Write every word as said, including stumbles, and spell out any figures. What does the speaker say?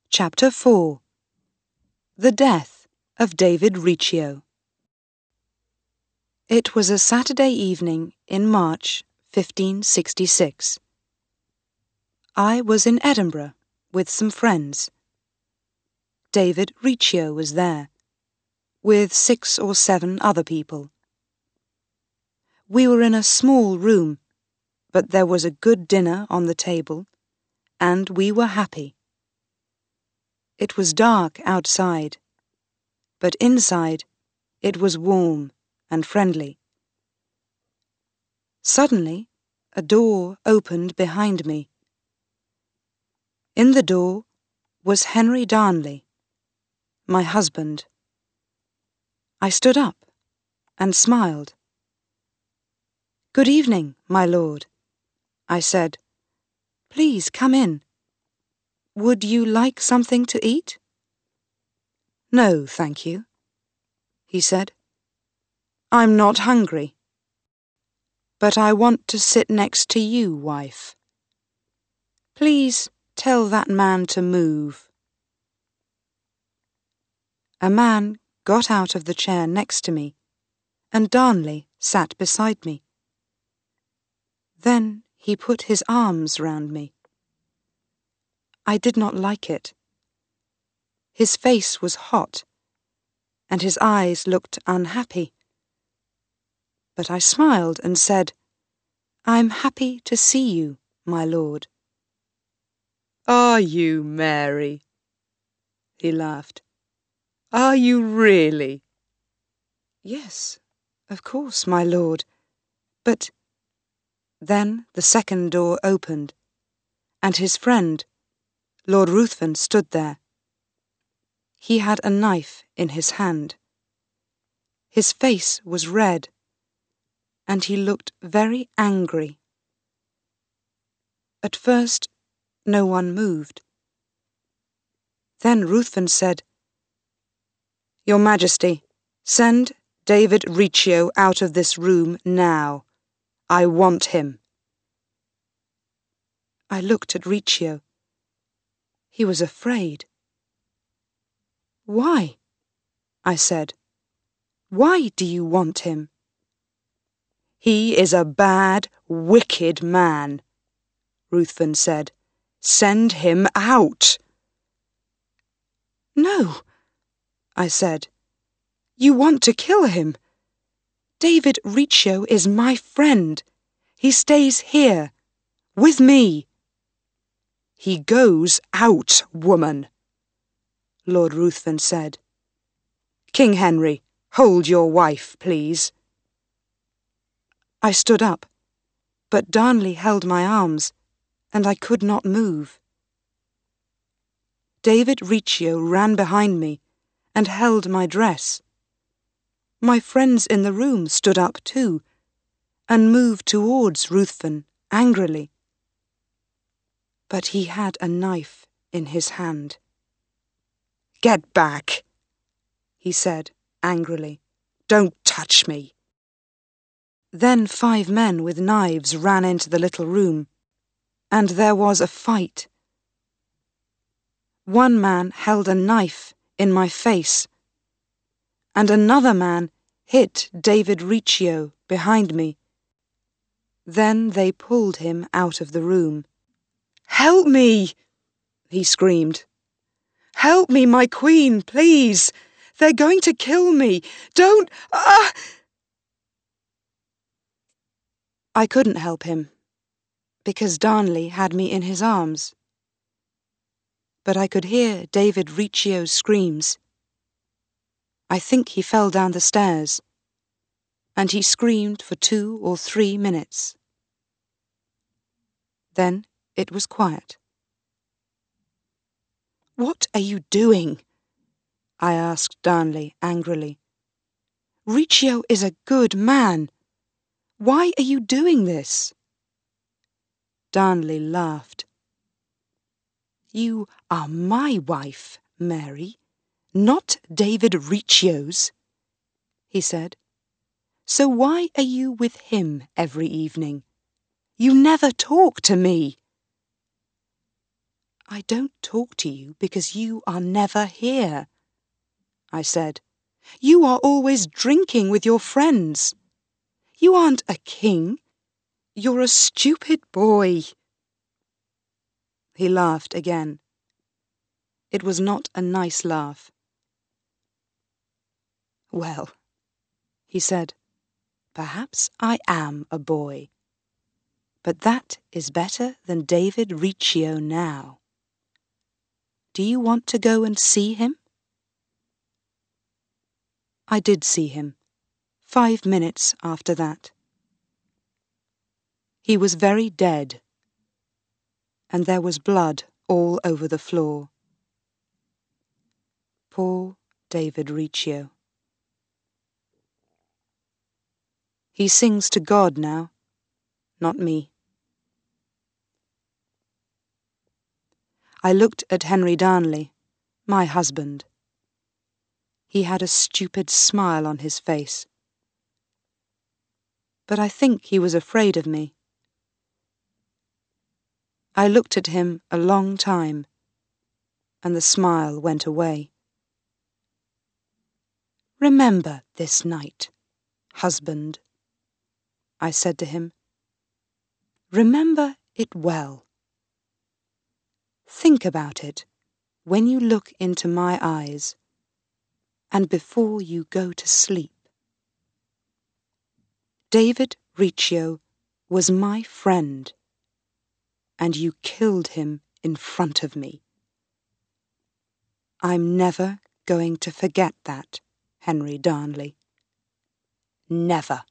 Chapter four. The Death of David Riccio. It was a Saturday evening in March fifteen sixty-six. I was in Edinburgh with some friends. David Riccio was there, with six or seven other people. We were in a small room, but there was a good dinner on the table, and we were happy. It was dark outside, but inside it was warm and friendly. Suddenly, a door opened behind me. In the door was Henry Darnley, my husband. I stood up and smiled. "Good evening, my lord," I said. "Please come in. Would you like something to eat?" "No, thank you," he said. "I'm not hungry. But I want to sit next to you, wife. Please tell that man to move." A man got out of the chair next to me, and Darnley sat beside me. Then he put his arms round me. I did not like it. His face was hot, and his eyes looked unhappy. But I smiled and said, "I'm happy to see you, my lord." "Are you, Mary?" he laughed. "Are you really?" "Yes, of course, my lord. But—" Then the second door opened, and his friend, Lord Ruthven, stood there. He had a knife in his hand. His face was red, and he looked very angry. At first, no one moved. Then Ruthven said, "Your Majesty, send David Riccio out of this room now. I want him." I looked at Riccio. He was afraid. "Why?" I said. "Why do you want him?" "He is a bad, wicked man," Ruthven said. "Send him out." "No," I said. "You want to kill him. David Riccio is my friend. He stays here, with me." "He goes out, woman," Lord Ruthven said. "King Henry, hold your wife, please." I stood up, but Darnley held my arms, and I could not move. David Riccio ran behind me and held my dress. My friends in the room stood up too, and moved towards Ruthven angrily. But he had a knife in his hand. "Get back," he said angrily. "Don't touch me." Then five men with knives ran into the little room, and there was a fight. One man held a knife in my face, and another man hit David Riccio behind me. Then they pulled him out of the room. "Help me!" he screamed. "Help me, my queen, please! They're going to kill me! Don't... Ah!" I couldn't help him, because Darnley had me in his arms. But I could hear David Riccio's screams. I think he fell down the stairs, and he screamed for two or three minutes. Then it was quiet. "What are you doing?" I asked Darnley angrily. "Riccio is a good man. Why are you doing this?" Darnley laughed. "You are my wife, Mary, not David Riccio's," he said. "So why are you with him every evening? You never talk to me." I don't talk to you because you are never here, I said. You are always drinking with your friends. You aren't a king. You're a stupid boy. He laughed again. It was not a nice laugh. Well, he said, perhaps I am a boy. But that is better than David Riccio now. Do you want to go and see him? I did see him, five minutes after that. He was very dead, and there was blood all over the floor. Poor David Riccio. He sings to God now, not me. I looked at Henry Darnley, my husband. He had a stupid smile on his face. But I think he was afraid of me. I looked at him a long time, and the smile went away. Remember this night, husband, I said to him. Remember it well. Think about it when you look into my eyes and before you go to sleep. David Riccio was my friend, and you killed him in front of me. I'm never going to forget that, Henry Darnley. Never.